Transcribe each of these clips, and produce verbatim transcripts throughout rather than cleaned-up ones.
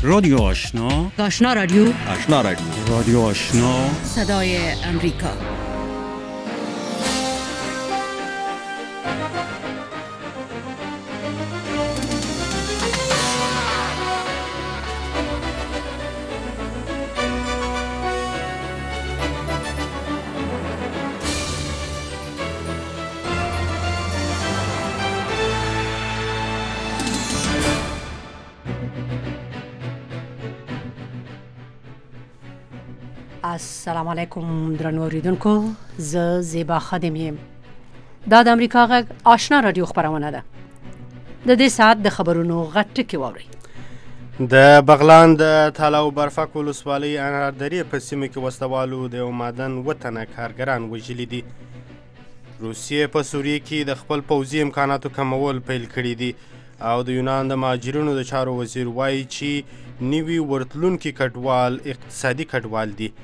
رادیو آشنا، آشنا رادیو، آشنا رادیو، رادیو آشنا، صدای امریکا. السلام علیکم درنو اوریدونکو، زه زیبا خادم یم. دا د امریکا غږ آشنا رادیو خبرونه ده. د دې ساعت د خبرونو غټ ټکي واورئ. د بغلان د تالاو برفک ولسوالۍ اناردرې په سیمه کې وسلوالو د یو معدن اووه تنه کارګران وژلي دي. روسیې په سوریې کې د خپل پوځي امکاناتو کمول پیل کړي دي او د یونان د مهاجرینو د چارو وزیر وایي چې نوي ورتلونکي کډوال اقتصادي کډوال دي.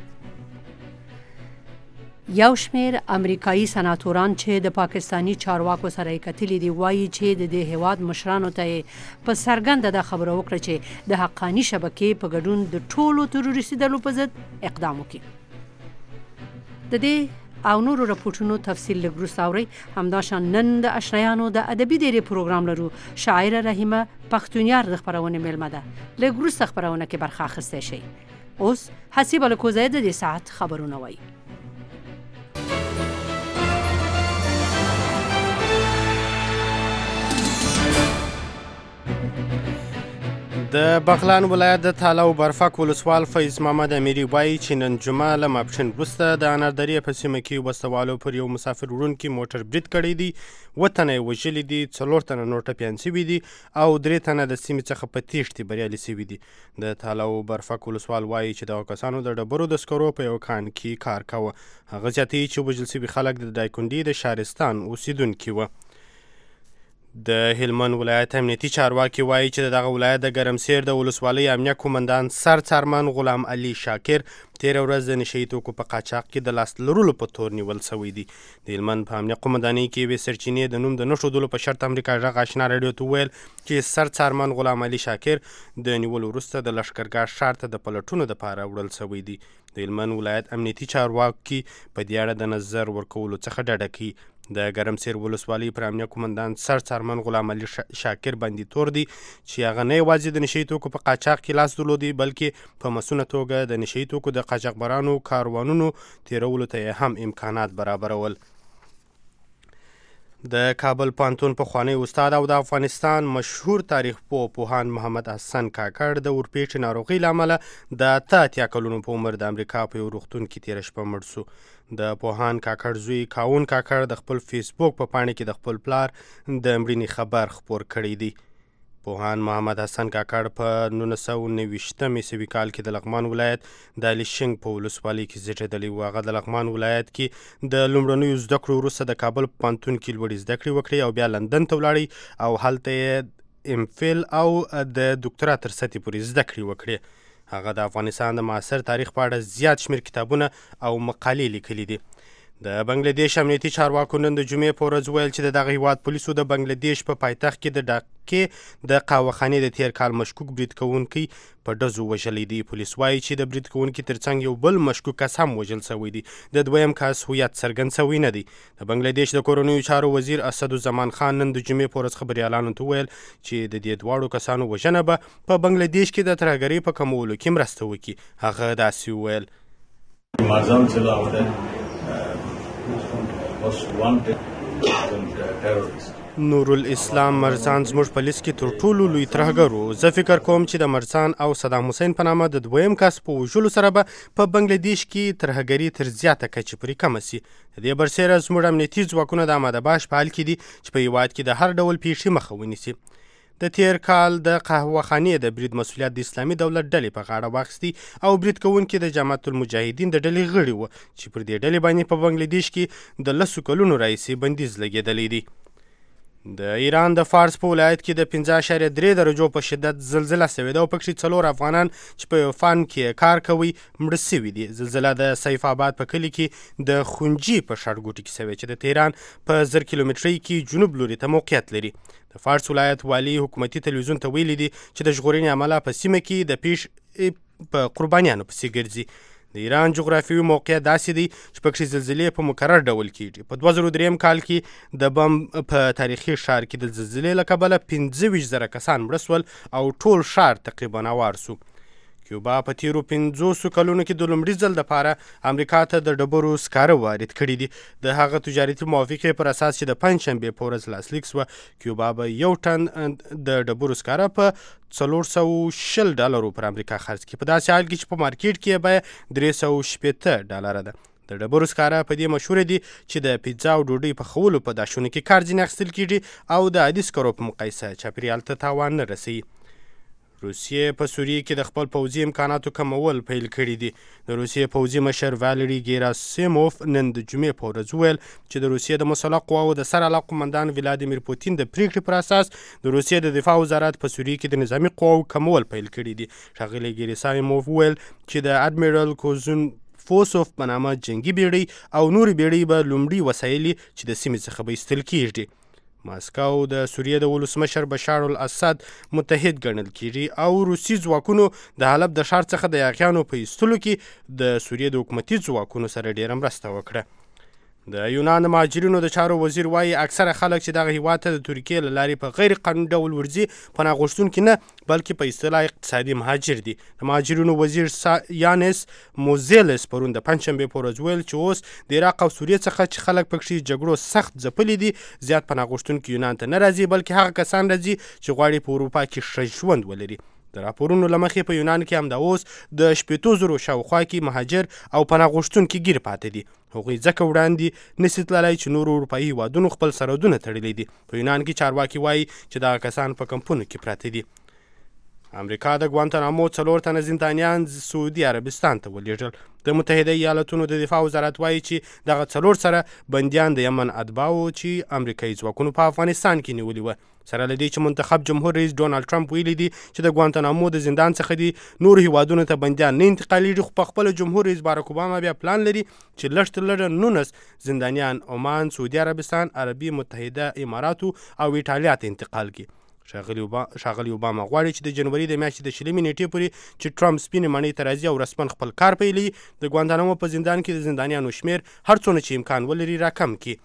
یو شمیر امریکایي سناتوران چې د پاکستانی چارواکو سره کتلي دي وایي چې د دې هیواد مشرانو ته په څرګنده د خبرو وکړه چې د حقانی شبکې په ګډون د ټولو تروریستي ډلو په ضد اقدام وکړي. د دې او نورو راپورټونو تفصیل لږ وروسته اورئ. همداشان نن د اشنایانو د ادبي ډیرې پروګرام لرو. شاعره رحیمه پښتونیار د خبرونې میلمه ده. لږ وروسته خبرونه کې برخه اخیستی شئ. اوس حسیب الکوزی د دې ساعت خبرونه وایي. د بغلان ولایت د تالاو برفک ولسوال فیض محمد امیري وایي چې نن جمعه له ماپښین وروسته د اناردرې په سیمه کې وسلوالو پر یو مسافر وړونکي موټر برید کړی دی. اووه تنه یې وژلي دي، څلور تنه نور ټپیان سوي دي او درې تنه د سیمې څخه په تیښتې بریالي سوي دي. د تالاو برفک ولسوال وایي چې دغه کسانو د ډبرو د سکرو په یو کان کې کار کاوه. هغه زیاتوي چې وژل سوي خلک د دایکنډي د شهرستان اوسیدونکي وه. د هلمند ولایت امنیتي چارواکي وایي چې دغه ولایت د ګرمسیر د ولسوالۍ امنیه قومندان سر څارمن غلام علي شاکر تېره ورځ د نشه یي توکو په قاچاق کې د لاس لرلو په تور نیول سوی دی. د هلمند په امنیه قومندانۍ کې یوې سرچینې د نوم د نه ښودلو په شرط امریکا غږ آشنا راډیو ته وویل چې سر څارمن غلام علي شاکر د نیولو وروسته د لښکرګاه ښار ته د پلټونو دپاره وړل سوی دی. د هلمند ولایت امنیتي چارواکي په دې اړه د نظر ورکولو څخه ډډه کوي. د ګرمسیر ولسوالۍ پر امنیه قومندان سر څارمن غلام علي شاکر باندې تور دی چې هغه نه یوازې د نشه یي توکو په قاچاق کې لاس درلودی بلکې په مسونه توګه د نشه یي توکو د قاچاقبرانو کاروانونو تیرولو ته یې هم امکانات برابرول. د کابل پوهنتون پخوانی استاد او د افغانستان مشهور تاریخ پوه پوهاند محمد حسن کاکړ د ورپېچې ناروغۍ له امله د اته اتیا کلونو په عمر د امریکا په یو روغتون کې تېره شپه مړ سو. د پوهاند کاکړ زوی کاون کاکړ د خپل فیسبوک په پاڼې کې د خپل پلار د مړینې خبر خپور کړی دی. پوهاند محمد حسن کاکړ په نولس سوه نویشتم عیسوي کال کې د لغمان ولایت د الیشنګ په ولسوالۍ کې زیږېدلی و. هغه د لغمان ولایت کې د لومړنیو زده کړو وروسته د کابل په پوهنتون کې لوړې زده کړې وکړې او بیا لندن ته ولاړی او هلته یې ام فیل او د دوکتورا تر سطحې پورې زده کړې وکړې. هغه د افغانستان د معاصر تاریخ په اړه زیات شمېر کتابونه او مقالې لیکلي دي. د بنګلادیش امنیتي چارواکو نن د جمعې په ورځ ویل چې د دغه هیواد پولیسو د بنګلادیش په پایتخت کې د ډاکې د قهوهخانې د تیر کال مشکوک برید کوونکی په ډزو وژلی دی. پولیس وایي چې د برید کوونکي ترڅنګ یو بل مشکوک کس هم وژل سوی دی. د دویم کس هویت څرګند سوی نه دی. د بنګلادیش د کورنیو چارو وزیر اسدالزمان خان نن د جمعې په ورځ خبریالانو ته ویل چې د دې دواړو کسانو وژنه به په بنګلادیش کې د ترهګرۍ په کمولو کې مرسته وکړي. هغه داسې وویل نورالاسلام مرزان زموږ په لیست کې تر ټولو لوی ترهګر و. زه فکر کوم چې د مرزان او صدام حسین په نامه د دویم کس په وژلو سره به په بنګلادیش کې ترهګري تر زیاته کچې پورې کمه سي. د دې برسیره زموږ امنیتي ځواکونه د آماده باش په حال کې دي چې په هیواد کې د هر ډول پیښې مخه ونیسي. د تیر کال د قهوهخانې د برید مسؤلیت د اسلامي دولت ډلې په غاړه واخیستی او برید کوونکي د جماعت المجاهدین د ډلې غړي وو چې پر دې ډلې باندې په بنګلادیش کې د لسو کلونو راهیسې بندیز لګېدلی دی. د ایران د فارس په ولایت کې د پنځه اعشاریه درې درجو په شدت زلزله سوې ده او پکې څلور افغانان چې په یو فن کې کار کوي مړه سوي دي. زلزله د سیف آباد په کلي کې د خونجي په ښارګوټي کې سوې چې د تهران په زر کیلومترۍ کې جنوب لوري ته موقعیت لري. د فارس ولایت والي حکومتي تلویزیون ته ویلي دي چې د ژغورنې عمله په سیمه کې د پیش په قربانیانو پسې ګرځي. د ایران جغرافیوي موقعیت داسې دی چې پکې زلزلې په مکرر ډول کیږي. په دوه زره دریم کال کې د بم په تاریخي ښار کې د زلزلې له کبله پنځه ویشت زره کسان مړه سول او ټول ښار تقریبا اوار سو. کیوبا په تیرو پنځوسو کلونو کې د لومړي ځل دپاره امریکا ته د ډبرو سکاره وارد کړي دي. د هغه تجارتي موافقې پر اساس چې د پنجشنبې په ورځ لاسلیک سوه، کیوبا به یو ټن د ډبرو سکاره په څلور سوه شل ډالرو پر امریکا خرڅ کړي، په داسې حال کې چې په مارکیټ کې یې بیه درې سوه شپېته ډالره ده. د ډبرو سکاره په دې مشهوره دي چې د پیزا او ډوډۍ پخولو په داشونو کې کار ځینې اخیستل کېږي او د عادي سکرو په مقایسه چاپېریال ته تاوان نه رسوي. روسیې په سوریې کې د خپل پوځي امکاناتو کمول پیل کړي دي. د روسیې پوځي مشر والری ګیراسیموف نن د جمعې په ورځ وویل چې د روسیې د مسلح قواو د سرعلا قومندان ولادیمیر پوتین د پریکړې پر اساس د روسیې د دفاع وزارت په سوریې کې د نظامي قواو کمول پیل کړي دي. ښاغلی ګیراسیموف وویل چې د اډمیرال کوزون فوسوف په نامه جنگي بیړۍ او نورې بیړۍ به لومړي وسایلي چې د سیمې څخه به ایستل کېږي. ماسکو د سوریې د ولسمشر بشار الاسد متحد ګڼل کېږي او روسي ځواکونو د حلب د ښار څخه د یاغیانو په ایستلو کې د سوریې د حکومتي ځواکونو سره ډېره مرسته وکړه. د یونان د مهاجرینو د چارو وزیر وایي اکثره خلک چې دغه هیواد ته د ترکیې له لارې په غیر قانوني ډول ورځي پناه غوښتونکي نه بلکې په اصطلاح اقتصادي مهاجر دي. د مهاجرینو وزیر یانس موزیلس پرون د پنجشنبې په ورځ ویل چې اوس د عراق او سوریې څخه چې خلک پکې جګړو سخت ځپلي دي زیات پناه غوښتونکي یونان ته نه راځي بلکې هغه کسان راځي چې غواړي په اروپا کې ښه ژوند ولري. د راپورونو له مخې په یونان کې همدا اوس د شپېتو زرو شاوخوا کې مهاجر او پناه غوښتونکي ګیر پاتې دي. هغوی ځکه وړاندې نسي تللی چې نورو اروپایي هیوادونو خپل سرحدونه تړلي دي. په یونان کې چارواکي وایي چې دغه کسان په کمپونو کې پراته دي. امریکا د ګوانتانامو څلور تنه زندانیان سعودي عربستان ته ولېږل. د متحده ایالتونو د دفاع وزارت وایي چې دغه څلور سره بندیان د یمن اتباعو چې امریکایي ځواکونو په افغانستان کې نیولي وه. سره له دې چې منتخب جمهور رئیس ډونالډ ټرمپ ویلي دي چې د ګوانتانامو د زندان څخه دي نور هیوادونو ته بندیان نه انتقالیږي، خو په خپله جمهور رئیس باراک اوباما بیا پلان لري چې لږ تر لږه نولس زندانیان عمان، سعودي عربستان، عربي متحده اماراتو او ایټالیا ته انتقال کړي. ښاغلي اوباما غواړي چې د جنوري د میاشتې د شلمې نیټې پورې چې ټرمپ سپینې ماڼۍ ته راځي او رسماً خپل کار پیلوي د ګوانتانامو په زندان کې د زندانیانو شمیر هر څونه چې امکان ولري راکم کړي.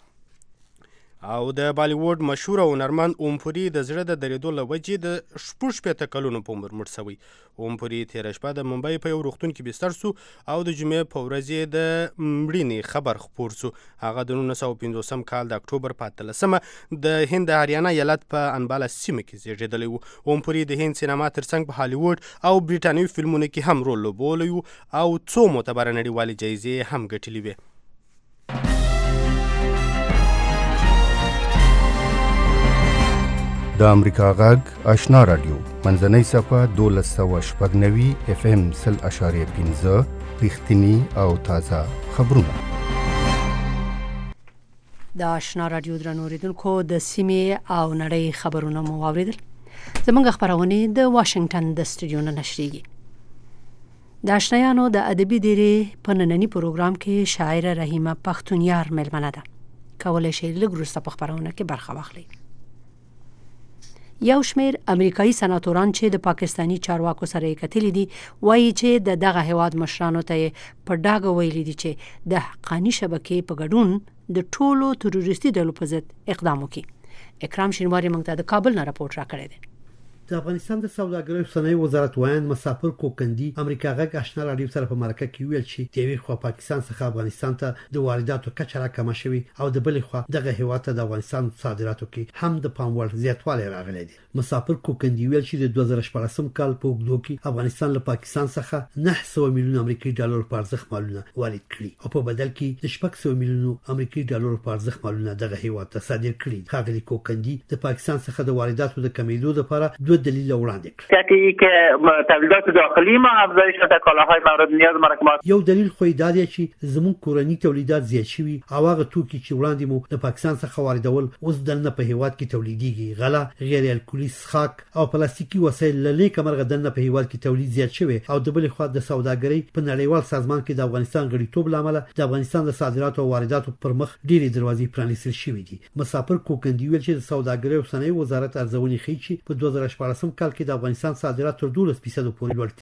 او د بالیووډ مشهوره هنرمند اومپوري د زړه د درېدو له وجې د شپږ شپېته کلونو په عمر مړ شوی. اومپوري تېره شپه د ممبۍ په یو روغتون کې بستر سو او د جمعې په ورځ یې د مړینې خبر خپور سو. هغه د نولس سوه پنځوسم کال د اکتوبر په اتلسمه د هند د هریانا ایالت په انباله سیمه کې زیږېدلی و. اومپوري د هند سینما ترڅنګ په هالیووډ او بریټانوي فلمونو کې هم رول لوبولی و او څو معتبره نړیوالې جایزې هم ګټلې وې. د امریکا غږ آشنا رادیو منځنۍ صفحه دولس سوه شپږ نوي اف ام سل اشاریه پنځه رښتیني او تازه خبرونه. د آشنا رادیو درنو اوریدونکو د سیمې او نړۍ خبرونه مو واوریدل. زموږ خبرونه د واشنگټن د سټوډیو نه نشریږي. د آشنایانو د ادبي ډیرې په نننی پروګرام کې شاعره رحیمه پښتونیار ملمنه ده. کولای شئ لږ وروسته په خبرونه کې برخه واخلئ. یو شمیر امریکایي سناتوران چې د پاکستانی چارواکو سره کتلي دي وایي چې د دغه هیواد مشرانو ته په ډاګه ویلي دي چې د حقانی شبکې په ګډون د ټولو تروریستي ډلو په ضد اقدام وکړي. اکرام شینواری موږ ته د کابل نه راپورټ راکړی دی. د افغانستان د سوداګرۍ او صنایع وزارت وایي مسافر کوکندي امریکا غږ آشنا رادیو سره په مرکه کې ویل چې د یوې خوا پاکستان څخه افغانستان ته د وارداتو کچه راکمه شوې او د بلې خوا دغه هیواد ته د افغانستان صادراتو کې هم د پام وړ زیاتوالی راغلی دی. مسافر کوکندي ویل چې د دوه زره شپږم کال په اوږدو کې افغانستان له پاکستان څخه نه سوه میلیون امریکایي ډالر په ارزښت مالونه وارد کړي او په بدل کې د شپږ سوه میلیون امریکایي ډالر په ارزښت مالونه دغه هیواد ته صادر کړي. ښاغلي کوکندي د پاکستان څخه د وارداتو د کمیدو لپاره دوه دوه دلیل وړاندې کړ. یکی که تولیدات داخلی ما افزایش شده، کالاهای مورد نیاز مرکمات. یو دلیل خو دا دی چې زموږ کورنی تولیدات زیات شوي او هغه توکي چې وړاندې مو د پاکستان څخه واردول اوس دنه په هیواد کې تولیديږي. غله، غیر الکولي څښاک او پلاستیکي وسایل للی کمرغه دنه په هیواد کې تولید زیات شوی او د بل خوا د سوداګرۍ په نړیوال سازمان کې د افغانستان غړیتوب لامل د افغانستان د صادراتو او وارداتو پر مخ ډېری دروازې پرانیستل شوې دي. مسافر کوکندي ویل چې د سوداګرۍ او صنایع وزارت ارزونې ښیي چې په دوه زره شپاړسم کال کې د افغانستان صادرات تر دولس فیصد پورې لوړ